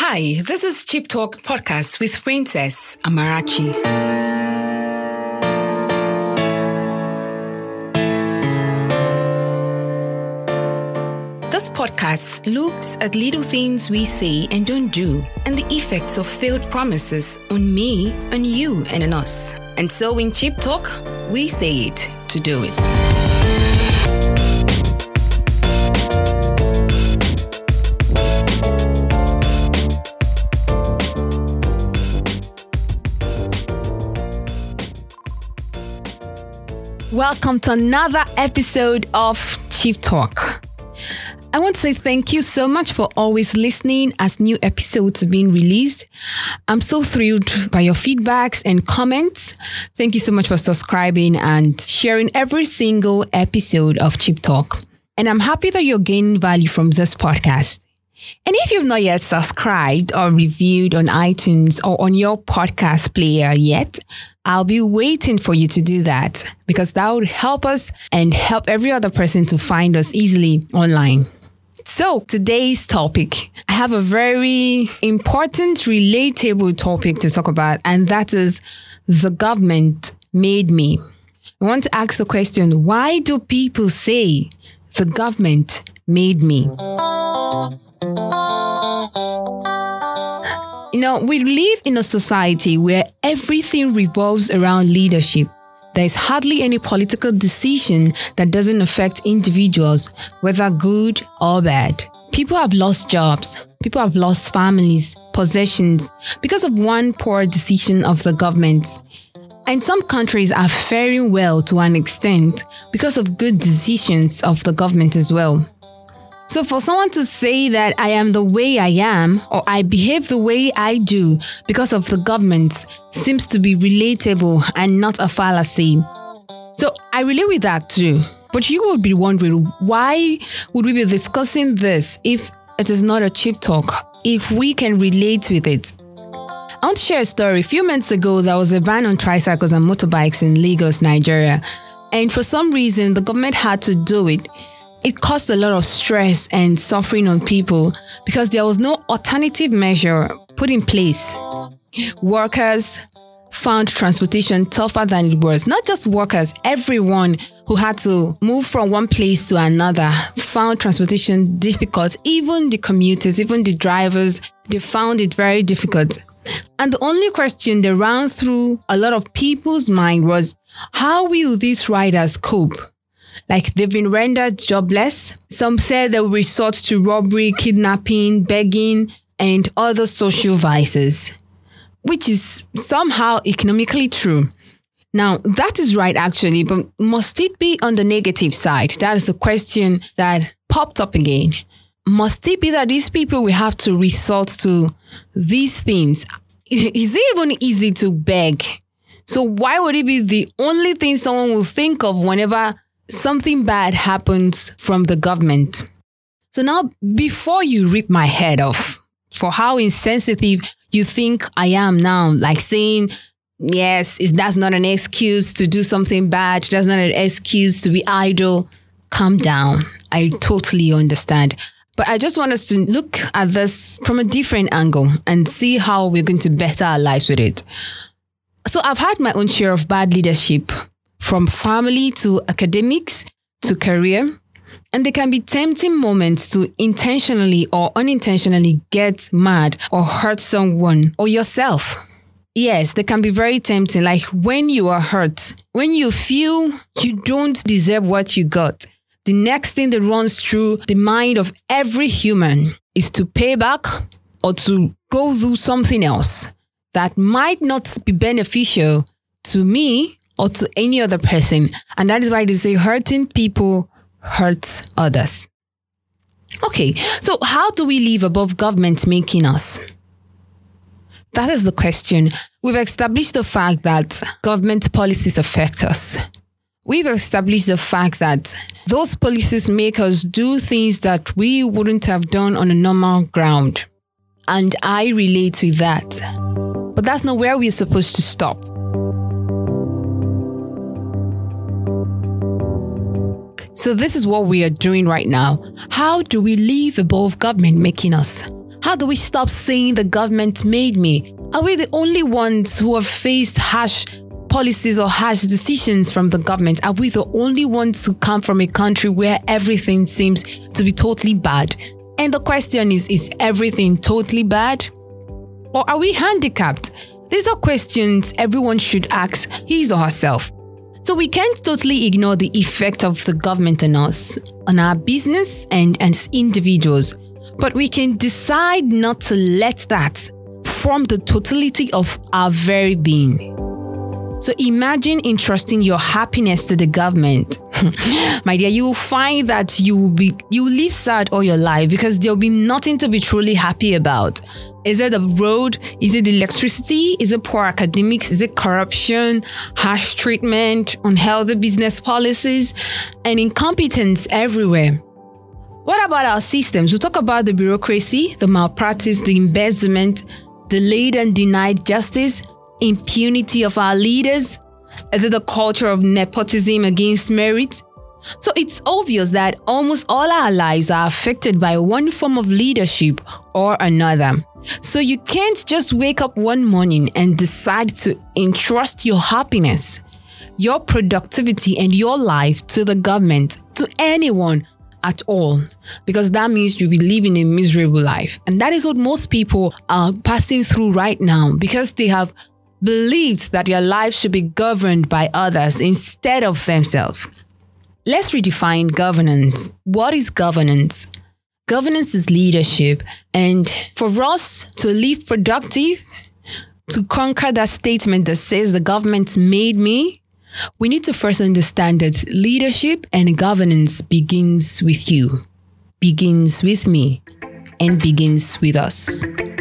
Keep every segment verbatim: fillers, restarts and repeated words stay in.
Hi, this is Chip Talk Podcast with Princess Amarachi. This podcast looks at little things we say and don't do, and the effects of failed promises on me, on you, and on us. And so in Chip Talk, we say it to do it. Welcome to another episode of Chip Talk. I want to say thank you so much for always listening as new episodes are being released. I'm so thrilled by your feedbacks and comments. Thank you so much for subscribing and sharing every single episode of Chip Talk. And I'm happy that you're gaining value from this podcast. And if you've not yet subscribed or reviewed on iTunes or on your podcast player yet, I'll be waiting for you to do that because that would help us and help every other person to find us easily online. So today's topic, I have a very important, relatable topic to talk about, and that is the government made me. I want to ask the question, why do people say the government made me? You know, we live in a society where everything revolves around leadership. There is hardly any political decision that doesn't affect individuals, whether good or bad. People have lost jobs. People have lost families, possessions, because of one poor decision of the government. And some countries are faring well to an extent because of good decisions of the government as well. So for someone to say that I am the way I am or I behave the way I do because of the government seems to be relatable and not a fallacy. So I relate with that too. But you would be wondering, why would we be discussing this if it is not a Chip Talk, if we can relate with it? I want to share a story. A few months ago, there was a ban on tricycles and motorbikes in Lagos, Nigeria. And for some reason, the government had to do it. It caused a lot of stress and suffering on people because there was no alternative measure put in place. Workers found transportation tougher than it was. Not just workers, everyone who had to move from one place to another found transportation difficult. Even the commuters, even the drivers, they found it very difficult. And the only question that ran through a lot of people's mind was, how will these riders cope? Like, they've been rendered jobless. Some said they will resort to robbery, kidnapping, begging, and other social vices, which is somehow economically true. Now, that is right, actually, but must it be on the negative side? That is the question that popped up again. Must it be that these people will have to resort to these things? Is it even easy to beg? So why would it be the only thing someone will think of whenever something bad happens from the government? So now, before you rip my head off for how insensitive you think I am now, like saying, yes, is that's not an excuse to do something bad, that's not an excuse to be idle, calm down. I totally understand. But I just want us to look at this from a different angle and see how we're going to better our lives with it. So I've had my own share of bad leadership, from family to academics to career. And there can be tempting moments to intentionally or unintentionally get mad or hurt someone or yourself. Yes, they can be very tempting. Like when you are hurt, when you feel you don't deserve what you got, the next thing that runs through the mind of every human is to pay back or to go do something else that might not be beneficial to me or to any other person. And that is why they say hurting people hurts others. Okay, so how do we live above government making us? That is the question. We've established the fact that government policies affect us. We've established the fact that those policies make us do things that we wouldn't have done on a normal ground. And I relate with that. But that's not where we're supposed to stop. So this is what we are doing right now. How do we live above government making us? How do we stop saying the government made me? Are we the only ones who have faced harsh policies or harsh decisions from the government? Are we the only ones who come from a country where everything seems to be totally bad? And the question is, is everything totally bad? Or are we handicapped? These are questions everyone should ask his or herself. So we can't totally ignore the effect of the government on us, on our business and as individuals. But we can decide not to let that form the totality of our very being. So imagine entrusting your happiness to the government. My dear, you will find that you will be you will live sad all your life because there will be nothing to be truly happy about. Is it the road? Is it the electricity? Is it poor academics? Is it corruption, harsh treatment, unhealthy business policies, and incompetence everywhere? What about our systems? We talk about the bureaucracy, the malpractice, the embezzlement, delayed and denied justice, impunity of our leaders. Is it the culture of nepotism against merit? So it's obvious that almost all our lives are affected by one form of leadership or another. So you can't just wake up one morning and decide to entrust your happiness, your productivity, and your life to the government, to anyone at all, because that means you'll be living a miserable life. And that is what most people are passing through right now, because they have believed that their lives should be governed by others instead of themselves. Let's redefine governance. What is governance? Governance is leadership. And for us to live productive, to conquer that statement that says the government made me, we need to first understand that leadership and governance begins with you, begins with me, and begins with us.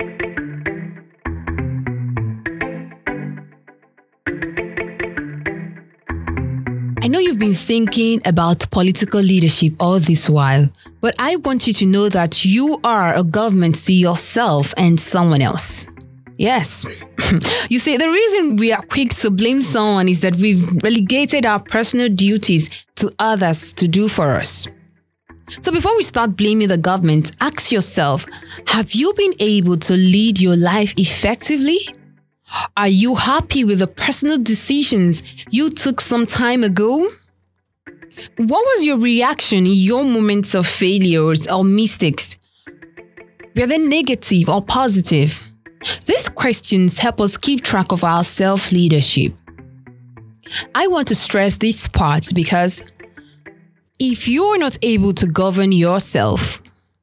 I know you've been thinking about political leadership all this while, but I want you to know that you are a government to yourself and someone else. Yes. You see, the reason we are quick to blame someone is that we've relegated our personal duties to others to do for us. So before we start blaming the government, ask yourself, have you been able to lead your life effectively? Are you happy with the personal decisions you took some time ago? What was your reaction in your moments of failures or mistakes? Were they negative or positive? These questions help us keep track of our self-leadership. I want to stress this part because if you're not able to govern yourself,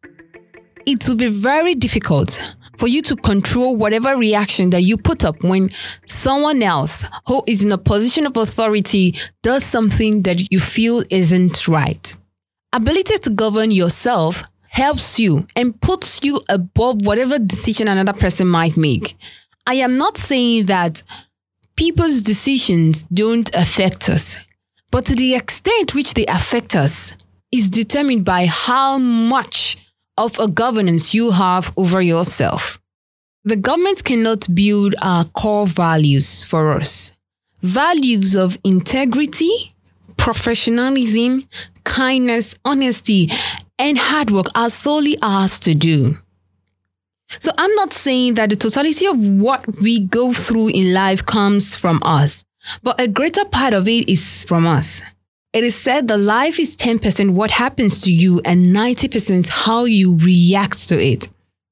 it will be very difficult for you to control whatever reaction that you put up when someone else who is in a position of authority does something that you feel isn't right. Ability to govern yourself helps you and puts you above whatever decision another person might make. I am not saying that people's decisions don't affect us, but to the extent which they affect us is determined by how much of a governance you have over yourself. The government cannot build our core values for us. Values of integrity, professionalism, kindness, honesty, and hard work are solely ours to do. So I'm not saying that the totality of what we go through in life comes from us, but a greater part of it is from us. It is said that life is ten percent what happens to you and ninety percent how you react to it.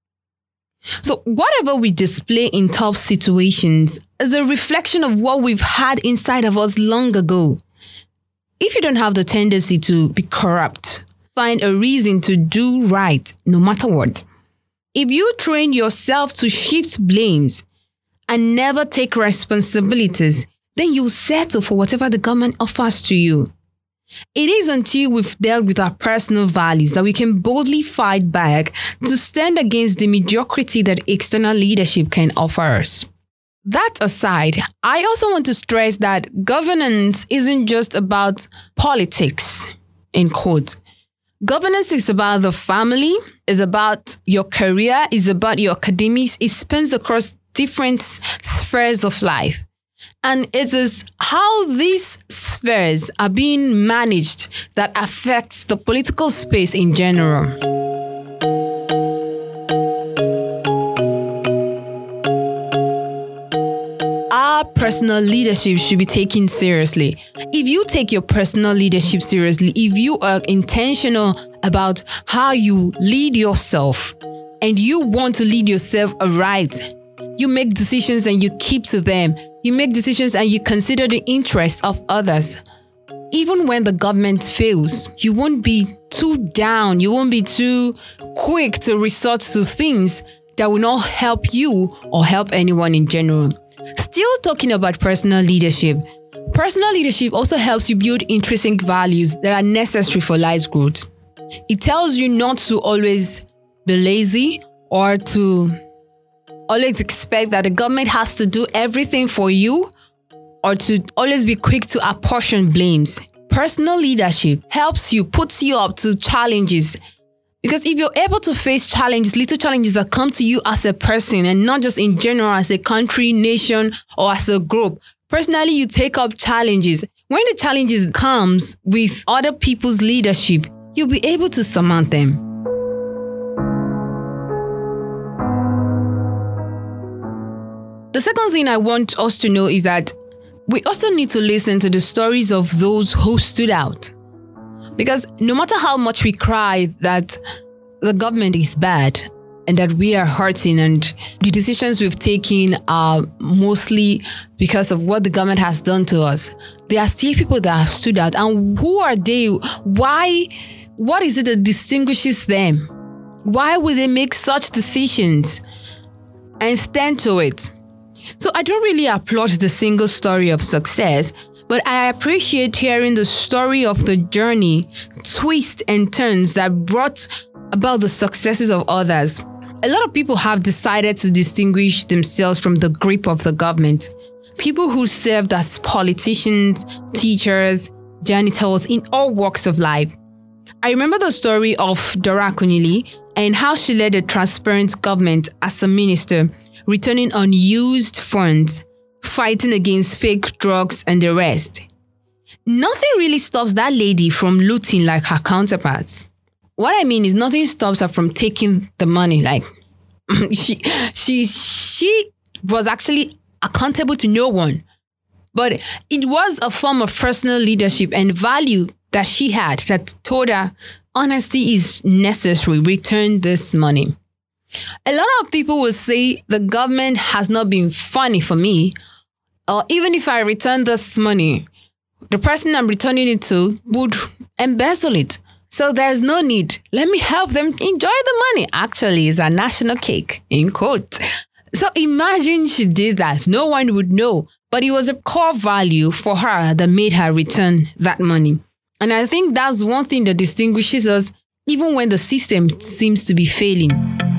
So whatever we display in tough situations is a reflection of what we've had inside of us long ago. If you don't have the tendency to be corrupt, find a reason to do right no matter what. If you train yourself to shift blames and never take responsibilities, then you settle for whatever the government offers to you. It is until we've dealt with our personal values that we can boldly fight back to stand against the mediocrity that external leadership can offer us. That aside, I also want to stress that governance isn't just about politics, in quotes. Governance is about the family, is about your career, is about your academics. It spans across different spheres of life. And it is how these spheres are being managed that affects the political space in general. personal leadership should be taken seriously. If you take your personal leadership seriously, if you are intentional about how you lead yourself and you want to lead yourself aright, you make decisions and you keep to them. You make decisions and you consider the interests of others. Even when the government fails, you won't be too down. You won't be too quick to resort to things that will not help you or help anyone in general. Still talking about personal leadership. Personal leadership also helps you build intrinsic values that are necessary for life's growth. It tells you not to always be lazy or to always expect that the government has to do everything for you, or to always be quick to apportion blames. Personal leadership helps you, puts you up to challenges. Because if you're able to face challenges, little challenges that come to you as a person and not just in general as a country, nation, or as a group, personally you take up challenges. When the challenges comes with other people's leadership, you'll be able to surmount them. The second thing I want us to know is that we also need to listen to the stories of those who stood out. Because no matter how much we cry that the government is bad and that we are hurting and the decisions we've taken are mostly because of what the government has done to us, there are still people that have stood out. And who are they? Why? What is it that distinguishes them? Why would they make such decisions and stand to it? So I don't really applaud the single story of success, but I appreciate hearing the story of the journey, twists and turns that brought about the successes of others. A lot of people have decided to distinguish themselves from the grip of the government. People who served as politicians, teachers, janitors in all walks of life. I remember the story of Dora Akunyili and how she led a transparent government as a minister, returning unused funds, fighting against fake drugs and the rest. Nothing really stops that lady from looting like her counterparts. What I mean is nothing stops her from taking the money. Like she, she, she was actually accountable to no one. But it was a form of personal leadership and value that she had that told her honesty is necessary. Return this money. A lot of people will say the government has not been funny for me, or even if I return this money, the person I'm returning it to would embezzle it. So there's no need. Let me help them enjoy the money. Actually, it's a national cake, in quote. So imagine she did that. No one would know. But it was a core value for her that made her return that money. And I think that's one thing that distinguishes us, even when the system seems to be failing.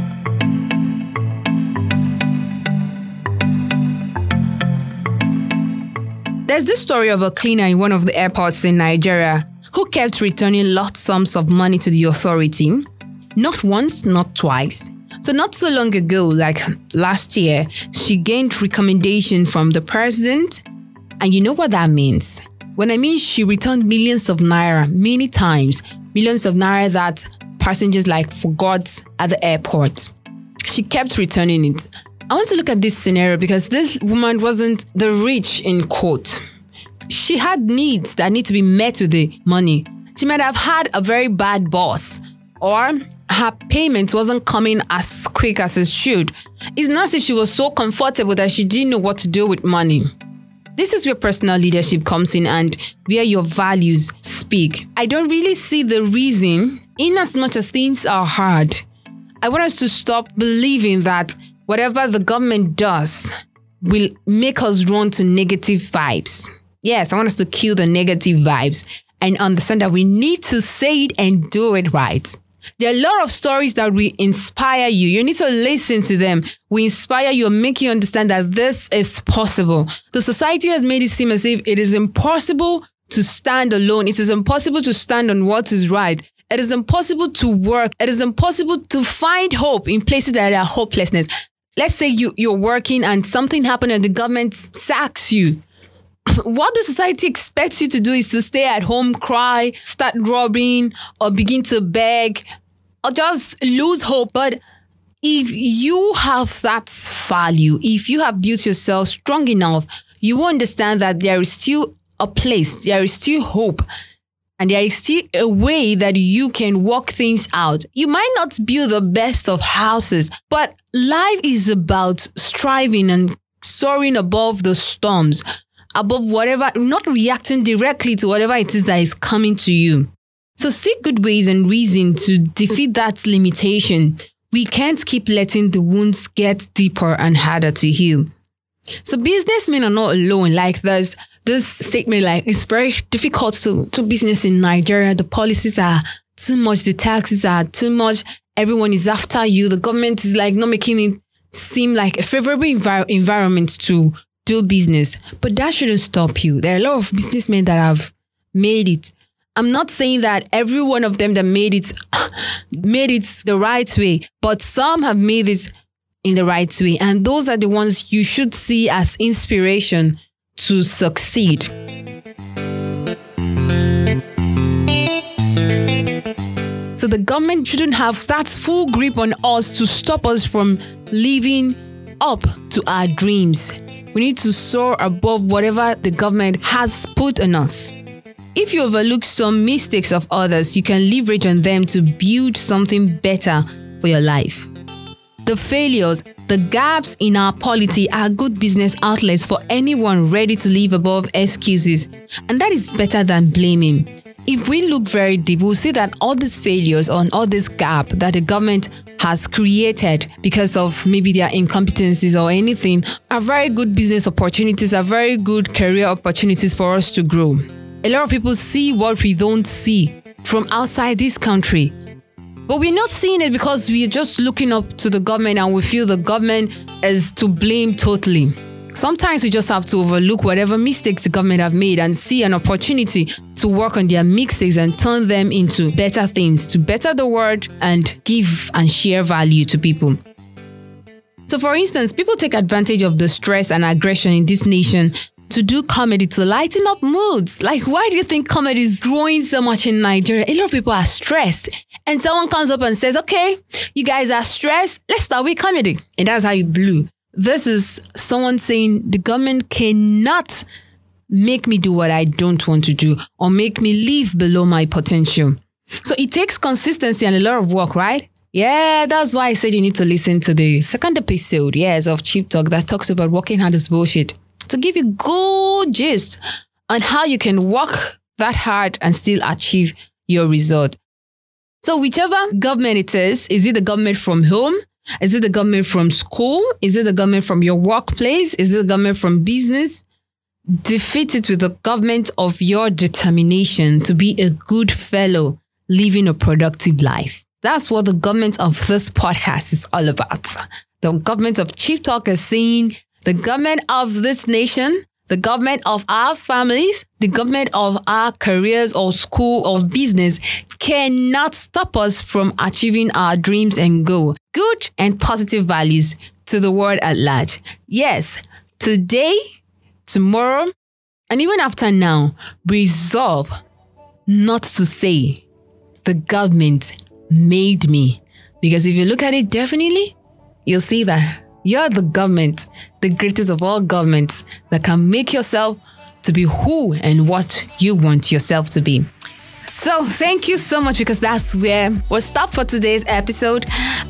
There's this story of a cleaner in one of the airports in Nigeria who kept returning large sums of money to the authority. Not once, not twice. So not so long ago, like last year, she gained recommendation from the president. And you know what that means? When I mean she returned millions of naira many times, millions of naira that passengers like forgot at the airport. She kept returning it. I want to look at this scenario because this woman wasn't the rich in quote. She had needs that need to be met with the money. She might have had a very bad boss, or her payment wasn't coming as quick as it should. It's not as if she was so comfortable that she didn't know what to do with money. This is where personal leadership comes in and where your values speak. I don't really see the reason, in as much as things are hard, I want us to stop believing that whatever the government does will make us run to negative vibes. Yes, I want us to kill the negative vibes and understand that we need to say it and do it right. There are a lot of stories that will inspire you. You need to listen to them. We inspire you and make you understand that this is possible. The society has made it seem as if it is impossible to stand alone. It is impossible to stand on what is right. It is impossible to work. It is impossible to find hope in places that are hopelessness. Let's say you, you're working and something happened and the government sacks you. What the society expects you to do is to stay at home, cry, start robbing, or begin to beg, or just lose hope. But if you have that value, if you have built yourself strong enough you will understand that there is still a place, there is still hope, and there is still a way that you can work things out. You might not build the best of houses, but life is about striving and soaring above the storms, above whatever, not reacting directly to whatever it is that is coming to you. So seek good ways and reason to defeat that limitation. We can't keep letting the wounds get deeper and harder to heal. So businessmen are not alone. Like there's this statement like it's very difficult to do business in Nigeria. The policies are too much. The taxes are too much. Everyone is after you. The government is like not making it seem like a favorable envir- environment to do business. But that shouldn't stop you. There are a lot of businessmen that have made it. I'm not saying that every one of them that made it made it the right way, but some have made it in the right way. And those are the ones you should see as inspiration to succeed. So the government shouldn't have that full grip on us to stop us from living up to our dreams. We need to soar above whatever the government has put on us. If you overlook some mistakes of others, you can leverage on them to build something better for your life. The failures, the gaps in our polity are good business outlets for anyone ready to live above excuses. And that is better than blaming. If we look very deep, we'll see that all these failures or all this gap that the government has created because of maybe their incompetencies or anything are very good business opportunities, are very good career opportunities for us to grow. A lot of people see what we don't see from outside this country. But we're not seeing it because we're just looking up to the government and we feel the government is to blame totally. Sometimes we just have to overlook whatever mistakes the government have made and see an opportunity to work on their mistakes and turn them into better things, to better the world and give and share value to people. So for instance, people take advantage of the stress and aggression in this nation to do comedy to lighten up moods. Like, why do you think comedy is growing so much in Nigeria? A lot of people are stressed. And someone comes up and says, okay, you guys are stressed. Let's start with comedy. And that's how you blew. This is someone saying the government cannot make me do what I don't want to do or make me live below my potential. So it takes consistency and a lot of work, right? Yeah, that's why I said you need to listen to the second episode, yes, of Cheap Talk that talks about working hard is bullshit, to give you good gist on how you can work that hard and still achieve your result. So whichever government it is, is it the government from home? Is it the government from school? Is it the government from your workplace? Is it the government from business? Defeat it with the government of your determination to be a good fellow, living a productive life. That's what the government of this podcast is all about. The government of Cheap Talk is saying the government of this nation, the government of our families, the government of our careers or school or business cannot stop us from achieving our dreams and goals. Good and positive values to the world at large. Yes, today, tomorrow, and even after now, resolve not to say the government made me. Because if you look at it definitely, you'll see that you're the government, the greatest of all governments that can make yourself to be who and what you want yourself to be. So thank you so much, because that's where we'll stop for today's episode.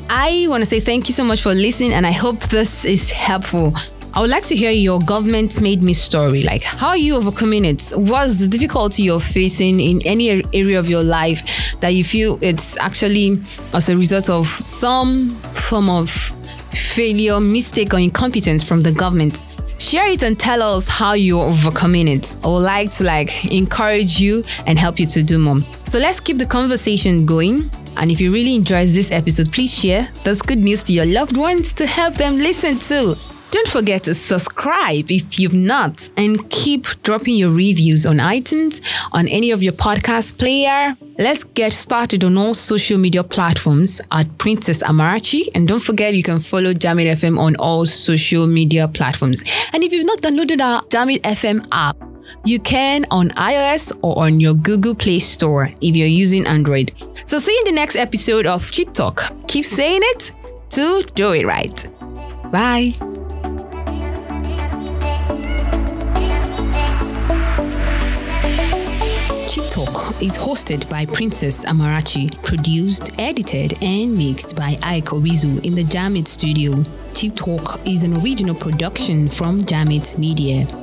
I want to say thank you so much for listening, and I hope this is helpful. I would like to hear your government made me story. Like, how are you overcoming it? What's the difficulty you're facing in any area of your life that you feel it's actually as a result of some form of failure, mistake, or incompetence from the government? Share it and tell us how you're overcoming it. I would like to like encourage you and help you to do more. So let's keep the conversation going. And if you really enjoyed this episode, please share this good news to your loved ones to help them listen too. Don't forget to subscribe if you've not, and keep dropping your reviews on iTunes, on any of your podcast player. Let's get started on all social media platforms at Princess Amarachi. And don't forget, you can follow Jamit F M on all social media platforms. And if you've not downloaded our Jamit F M app, you can on iOS or on your Google Play Store if you're using Android. So see you in the next episode of Cheap Talk. Keep saying it to do it right. Bye. is hosted by Princess Amarachi, produced, edited, and mixed by Aiko Rizu in the Jamit studio. Cheap Talk is an original production from Jamit Media.